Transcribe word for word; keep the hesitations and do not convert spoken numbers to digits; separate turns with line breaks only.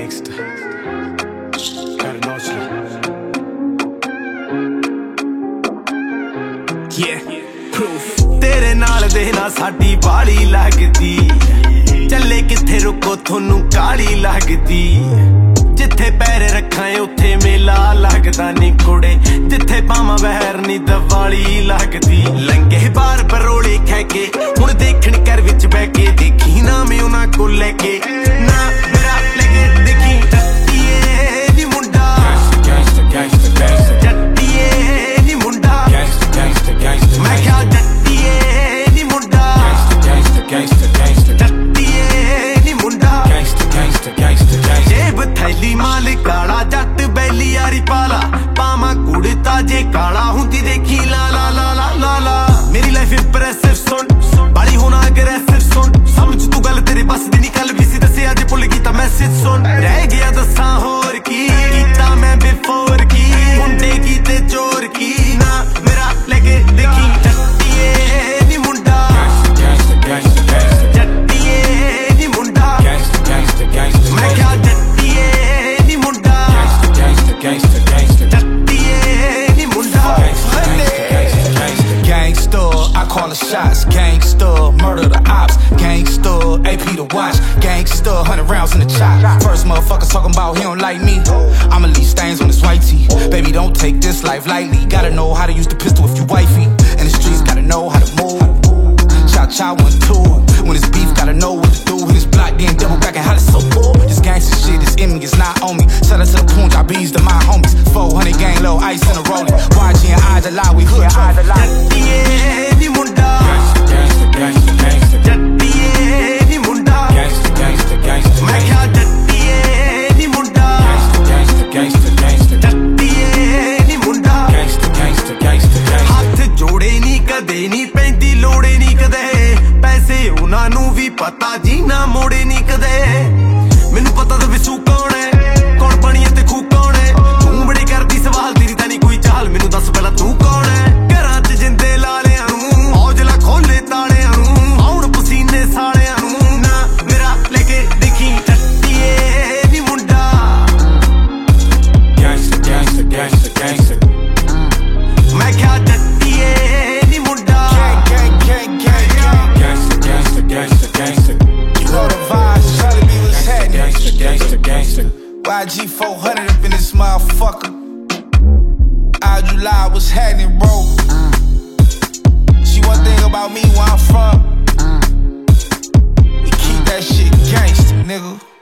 gangster. Gotta know you. Yeah, proof. तेरे नाल दे ना साडी बाली लगदी, चले किथे रुको थोनू काली लगदी। जिथे पैर रखां उत्थे मेला लगदा नी कुड़े, जिथे पावां बहर नी दवाली लगदी। लंघे बार बरोले खैके हुण देखण घर विच बैठ के, देखी ना मैं उन्हां को लैके ना मेरा लगे देखी। जट्टिए नी मुंडा गैंगस्टर गैंगस्टर गैंगस्टर, जट्टिए नी मुंडा गैंगस्टर गैंगस्टर गैंगस्टर। मैं क्या जट्टिए नी मुंडा गैंगस्टर गैंगस्टर गैंगस्टर, जट्टिए नी मुंडा गैंगस्टर गैंगस्टर गैंगस्टर गैंगस्टर। जेब थैली माल काला, जट बैली यारी पाला, पामा कुड़ता जे काला हुंदी देखी ला ला ला ला ला ला। मेरी लाइफ इंप्रेसिव सुन, बाली होना अग्रेसिव सुन, समझ तू गल तेरे बस दी नी। कल भी सी दसे अज भुल गई तां मैसेज सुन। रह गया दसां होर की कीता मैं बिफोर की, मुंडे की ते चोर की ना मेरा लगे देखी। जट्टिए नी मुंडा गैंगस्टर गैंगस्टर गैंगस्टर, जट्टिए नी मुंडा गैंगस्टर गैंगस्टर गैंगस्टर। मैं क्या जट्टिए नी मुंडा गैंगस्टर गैंगस्टर गैंगस्टर, जट्टिए नी मुंडा gangster gangster gangster. Gangster, I call the shots. Gangster, murder the ops. Gangster, A P to watch. Gangster, hundred rounds in the chop. First motherfucker talking about he don't like me, I'ma leave stains on his white tee. Baby, don't take this life lightly. Gotta know how to use the pistol if you wifey. In the streets, gotta know how to move. Cha cha one two. When it's beef, gotta know what to do. When it's block, then double back and holla so cool. This gangster shit is in me, it's not on me. Shout out to the Punjabis, to my homies. four hundred gang, low ice in a rolling. Y G and I, the lie, we hood trophy. Jattiye ni munda gangster gangster gangster, jattiye ni munda gangster gangster gangster। मैं क्या जट्टिए नी मुंडा gangster gangster gangster, जट्टिए नी मुंडा gangster gangster gangster gangster। हाथ जोड़े नी कदे नी पैंदी लोड़े नी कदे, पैसे उन्हां नू भी पता जी ना मोड़े नी कदे। मैनू पता तो विसू कौन है, कौन बनी ते खूह कौन है। तू बड़ी करदी सवाल, तेरी तां नी कोई चाल, मैनू दस पहला तू कौन है। घरां च जिंदे लालियां नू औजला खोले तालियां नू, आउण पसीने सालियां नू ना मेरा लेके देखी। जट्टिए नी मुंडा गैंगस्टर गैंगस्टर गैंगस्टर गैंगस्टर। मैं क्या जट्टिए नी मुंडा gangster gangster gangster gangster। You know the vibes, Charlie B was happening. Gangster gangster gangster, Y G four hundred up in this motherfucker. Al July was happening, bro. See one thing about me, where I'm from, we keep that shit gangster, nigga.